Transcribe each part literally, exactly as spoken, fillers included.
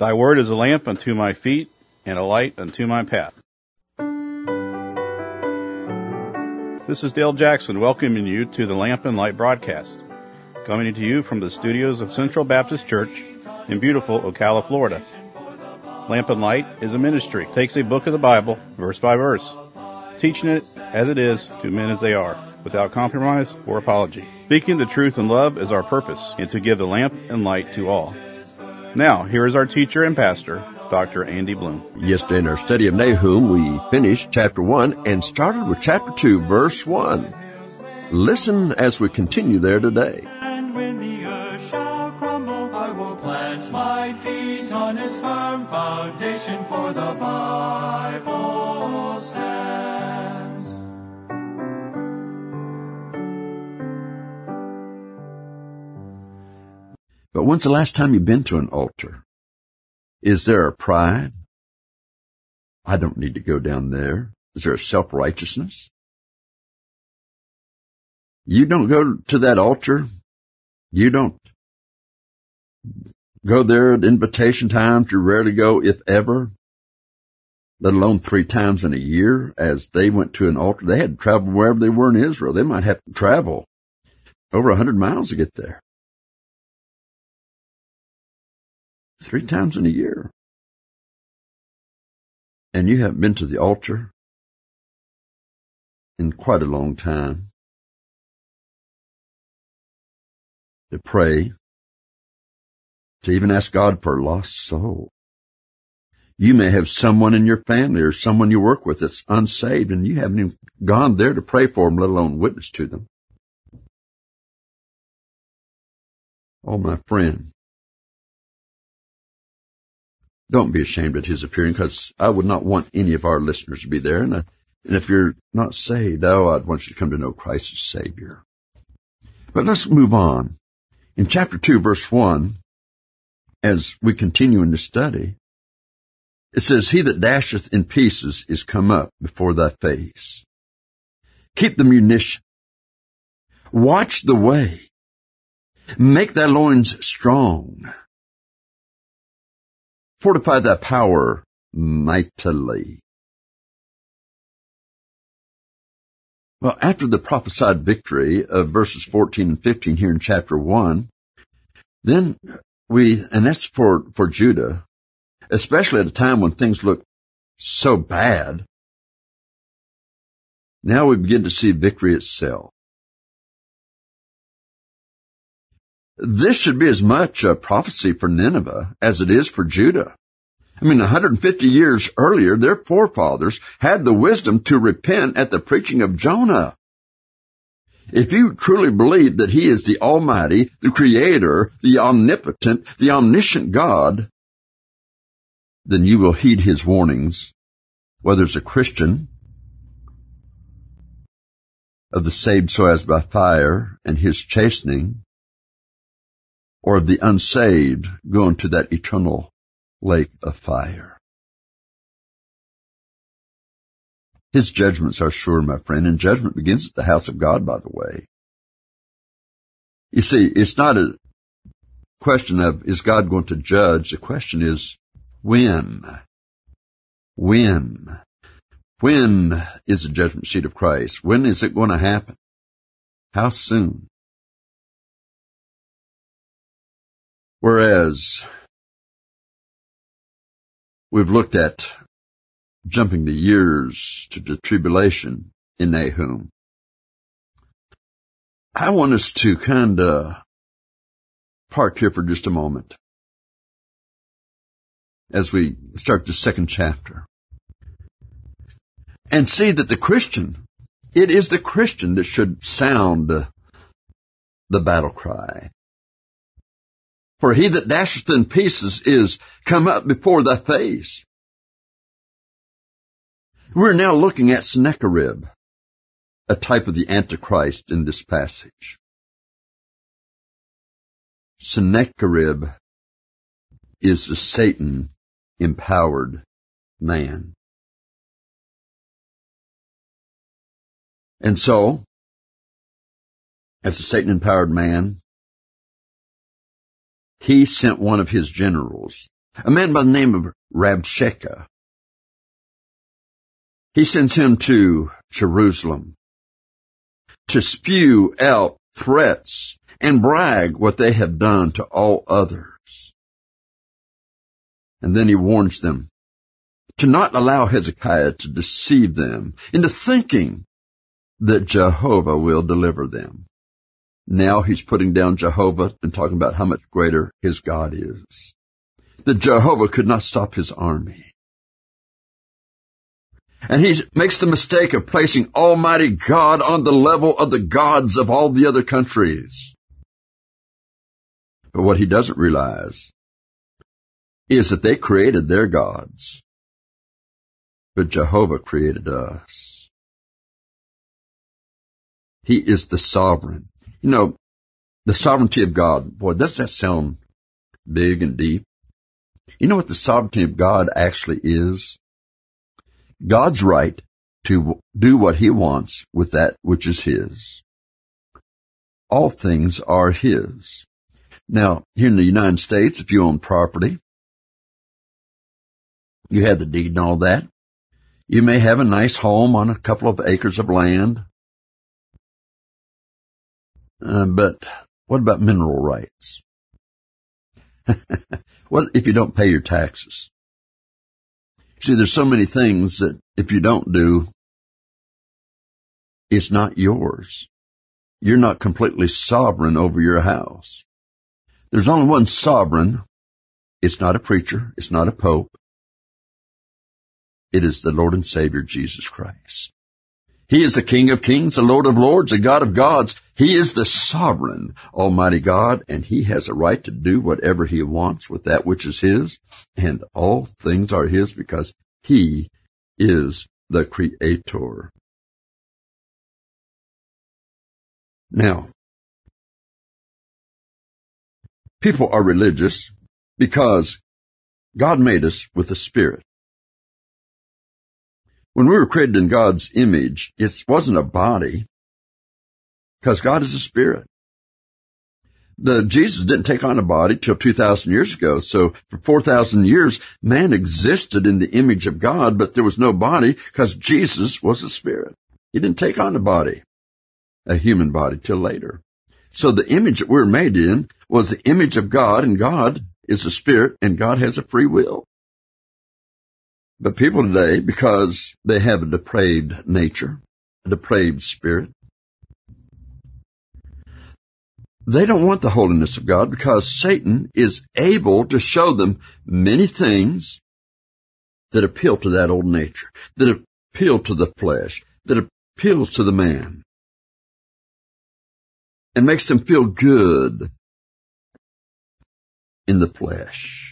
Thy word is a lamp unto my feet and a light unto my path. This is Dale Jackson welcoming you to the Lamp and Light broadcast, coming to you from the studios of Central Baptist Church in beautiful Ocala, Florida. Lamp and Light is a ministry. It takes a book of the Bible, verse by verse, teaching it as it is to men as they are, without compromise or apology. Speaking the truth in love is our purpose, and to give the lamp and light to all. Now, here is our teacher and pastor, Doctor Andy Bloom. Yesterday in our study of Nahum, we finished chapter one and started with chapter two, verse one. Listen as we continue there today. And when the earth shall crumble, I will plant my feet on its firm foundation, for the Bible stands. But when's the last time you've been to an altar? Is there a pride? I don't need to go down there. Is there a self-righteousness? You don't go to that altar. You don't go there at invitation times. You rarely go, if ever, let alone three times in a year. As they went to an altar, they had to travel wherever they were in Israel. They might have to travel over a hundred miles to get there. Three times in a year. And you haven't been to the altar in quite a long time to pray, to even ask God for a lost soul. You may have someone in your family or someone you work with that's unsaved, and you haven't even gone there to pray for them, let alone witness to them. Oh, my friend, don't be ashamed at his appearing, because I would not want any of our listeners to be there. And, I, and if you're not saved, oh, I'd want you to come to know Christ as Savior. But let's move on. In chapter two, verse one, as we continue in the study, it says, He that dasheth in pieces is come up before thy face. Keep the munition. Watch the way. Make thy loins strong. Fortify thy power mightily. Well, after the prophesied victory of verses fourteen and fifteen here in chapter one, then we, and that's for, for Judah, especially at a time when things look so bad, now we begin to see victory itself. This should be as much a prophecy for Nineveh as it is for Judah. I mean, one hundred fifty years earlier, their forefathers had the wisdom to repent at the preaching of Jonah. If you truly believe that He is the Almighty, the Creator, the Omnipotent, the Omniscient God, then you will heed His warnings, whether it's a Christian, of the saved so as by fire and His chastening, or of the unsaved going to that eternal lake of fire. His judgments are sure, my friend, and judgment begins at the house of God, by the way. You see, it's not a question of, is God going to judge? The question is, when? When? When is the judgment seat of Christ? When is it going to happen? How soon? Whereas we've looked at jumping the years to the tribulation in Nahum, I want us to kind of park here for just a moment as we start the second chapter and see that the Christian, it is the Christian that should sound the battle cry. For he that dasheth in pieces is come up before thy face. We're now looking at Sennacherib, a type of the Antichrist in this passage. Sennacherib is the Satan-empowered man. And so, as a Satan-empowered man, he sent one of his generals a man by the name of Rabshakeh. He sends him to Jerusalem to spew out threats and brag what they have done to all others. And then he warns them to not allow Hezekiah to deceive them into thinking that Jehovah will deliver them. Now he's putting down Jehovah and talking about how much greater his God is. That Jehovah could not stop his army. And he makes the mistake of placing Almighty God on the level of the gods of all the other countries. But what he doesn't realize is that they created their gods, but Jehovah created us. He is the sovereign. You know, the sovereignty of God, boy, does that sound big and deep? You know what the sovereignty of God actually is? God's right to do what he wants with that which is his. All things are his. Now, here in the United States, if you own property, you have the deed and all that. You may have a nice home on a couple of acres of land. Uh, but what about mineral rights? What if you don't pay your taxes? See, there's so many things that if you don't do, it's not yours. You're not completely sovereign over your house. There's only one sovereign. It's not a preacher. It's not a pope. It is the Lord and Savior, Jesus Christ. He is the King of kings, the Lord of lords, the God of gods. He is the sovereign, Almighty God, and he has a right to do whatever he wants with that which is his, and all things are his because he is the Creator. Now, people are religious because God made us with a spirit. When we were created in God's image, it wasn't a body, because God is a spirit. The Jesus didn't take on a body till two thousand years ago, so for four thousand years, man existed in the image of God, but there was no body because Jesus was a spirit. He didn't take on a body, a human body, till later. So the image that we were made in was the image of God, and God is a spirit, and God has a free will. But people today, because they have a depraved nature, a depraved spirit, they don't want the holiness of God because Satan is able to show them many things that appeal to that old nature, that appeal to the flesh, that appeals to the man, and makes them feel good in the flesh.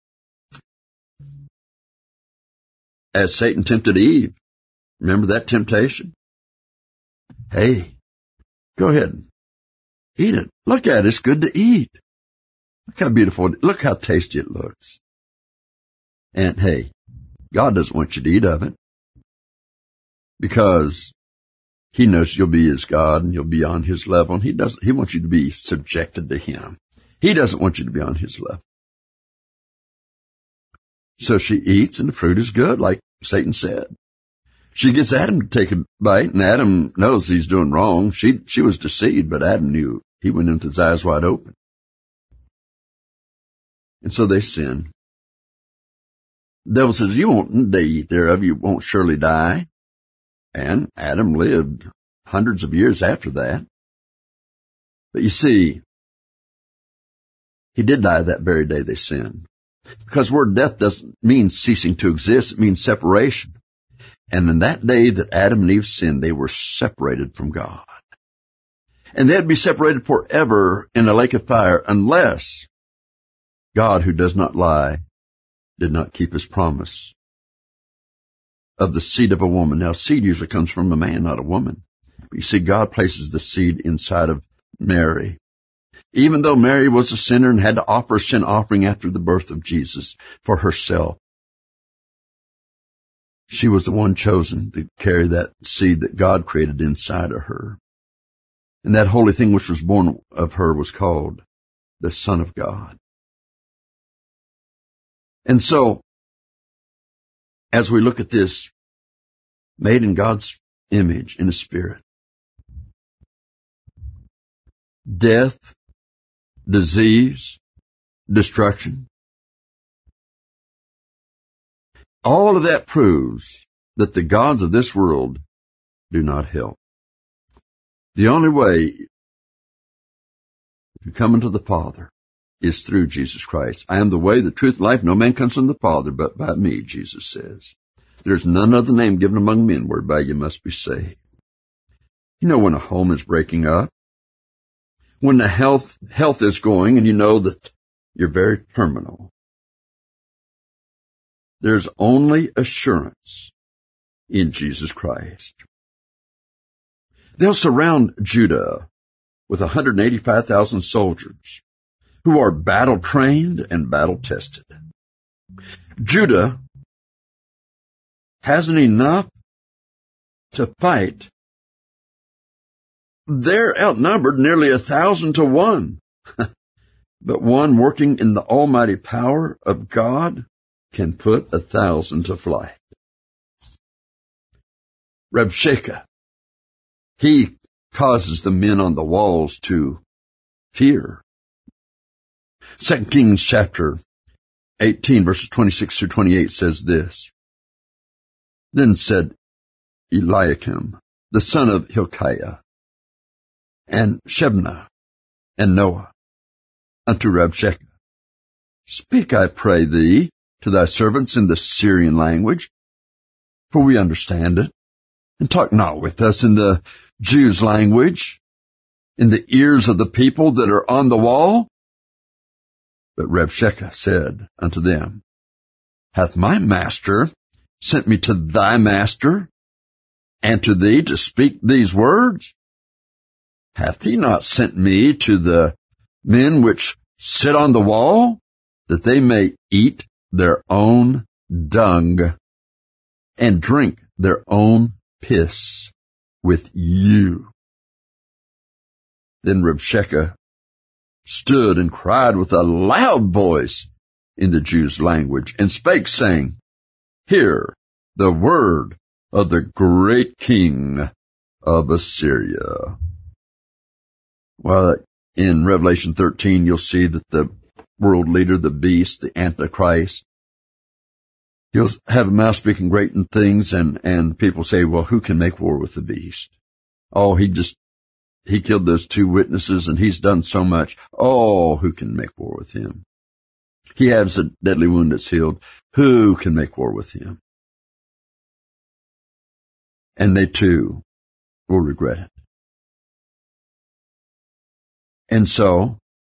As Satan tempted Eve. Remember that temptation? Hey, go ahead. Eat it. Look at it. It's good to eat. Look how beautiful. Look how tasty it looks. And hey, God doesn't want you to eat of it because he knows you'll be his God and you'll be on his level. And he doesn't, he wants you to be subjected to him. He doesn't want you to be on his level. So she eats, and the fruit is good, like Satan said. She gets Adam to take a bite, and Adam knows he's doing wrong. She she was deceived, but Adam knew. He went in with his eyes wide open. And so they sin. The devil says, you won't eat thereof, you won't surely die. And Adam lived hundreds of years after that. But you see, he did die that very day they sinned. Because the word death doesn't mean ceasing to exist, it means separation. And in that day that Adam and Eve sinned, they were separated from God. And they'd be separated forever in a lake of fire unless God, who does not lie, did not keep his promise of the seed of a woman. Now, seed usually comes from a man, not a woman. But you see, God places the seed inside of Mary. Even though Mary was a sinner and had to offer a sin offering after the birth of Jesus for herself, she was the one chosen to carry that seed that God created inside of her. And that holy thing which was born of her was called the Son of God. And so, as we look at this, made in God's image, in the Spirit, death, disease, destruction, all of that proves that the gods of this world do not help. The only way to come into the Father is through Jesus Christ. I am the way, the truth, life. No man comes from the Father but by me, Jesus says. There's none other name given among men whereby you must be saved. You know when a home is breaking up, when the health, health is going and you know that you're very terminal. There's only assurance in Jesus Christ. They'll surround Judah with one hundred eighty-five thousand soldiers who are battle-trained and battle-tested. Judah hasn't enough to fight. They're outnumbered nearly a thousand to one. But one working in the almighty power of God can put a thousand to flight. Rabshakeh, he causes the men on the walls to fear. Second Kings chapter eighteen, verses twenty-six through twenty-eight says this. Then said Eliakim, the son of Hilkiah, and Shebna, and Noah, unto Rabshakeh, Speak, I pray thee, to thy servants in the Syrian language, for we understand it, and talk not with us in the Jews' language, in the ears of the people that are on the wall. But Rabshakeh said unto them, Hath my master sent me to thy master, and to thee to speak these words? Hath he not sent me to the men which sit on the wall, that they may eat their own dung, and drink their own piss with you? Then Rabshakeh stood and cried with a loud voice in the Jews' language, and spake, saying, Hear the word of the great king of Assyria. Well, in Revelation thirteen, you'll see that the world leader, the beast, the Antichrist, he'll have a mouth speaking great things, and, and people say, well, who can make war with the beast? Oh, he just, he killed those two witnesses, and he's done so much. Oh, who can make war with him? He has a deadly wound that's healed. Who can make war with him? And they too will regret it. And so,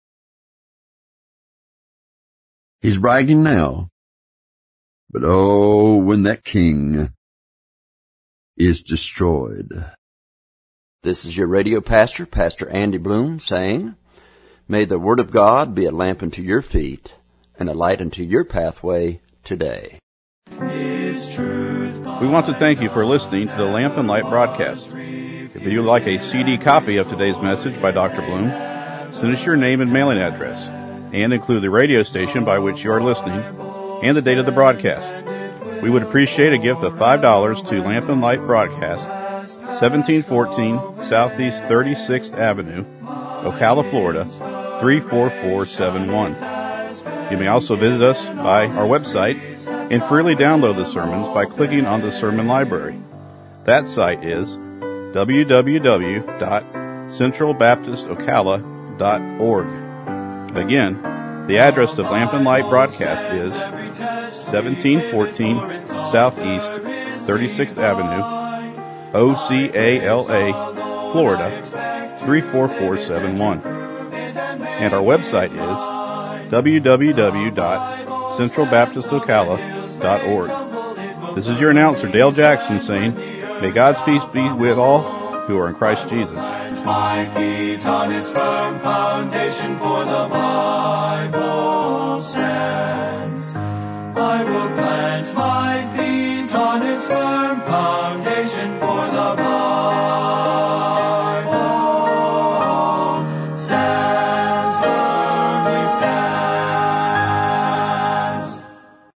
he's bragging now, but oh, when that king is destroyed. This is your radio pastor, Pastor Andy Bloom, saying, May the Word of God be a lamp unto your feet and a light unto your pathway today. We want to thank you for listening to the Lamp and Light broadcast. If you would like a C D copy of today's message by Doctor Bloom, send us your name and mailing address, and include the radio station by which you are listening and the date of the broadcast. We would appreciate a gift of five dollars to Lamp and Light Broadcast, seventeen fourteen Southeast thirty-sixth Avenue, Ocala, Florida, three four four seven one. You may also visit us by our website and freely download the sermons by clicking on the Sermon Library. That site is w w w dot central baptist ocala dot org. Again, the address of Lamp and Light Broadcast is seventeen fourteen Southeast thirty-sixth Avenue, O C A L A, Florida, three four four seven one. And our website is w w w dot central baptist ocala dot org. This is your announcer, Dale Jackson, saying, May God's peace be with all who are in Christ Jesus. My feet on his firm foundation, for the Bible stands. I will plant my feet on his firm foundation, for the Bible